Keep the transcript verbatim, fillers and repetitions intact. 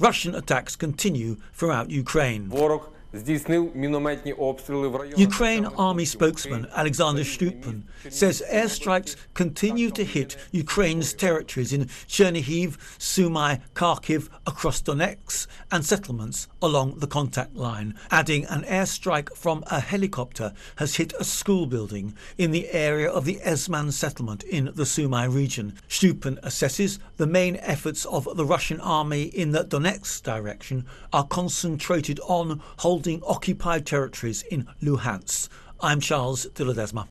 Russian attacks continue throughout Ukraine. Ворог здійснив мінометні обстріли в районах. Ukraine Army spokesman Alexander Stupin says airstrikes continue to hit Ukraine's territories in Chernihiv, Sumy, Kharkiv, across Donetsk and settlements along the contact line, adding an airstrike from a helicopter has hit a school building in the area of the Esman settlement in the Sumy region. Stupin assesses the main efforts of the Russian army in the Donetsk direction are concentrated on holding occupied territories in Luhansk. I'm Charles de Ledesma.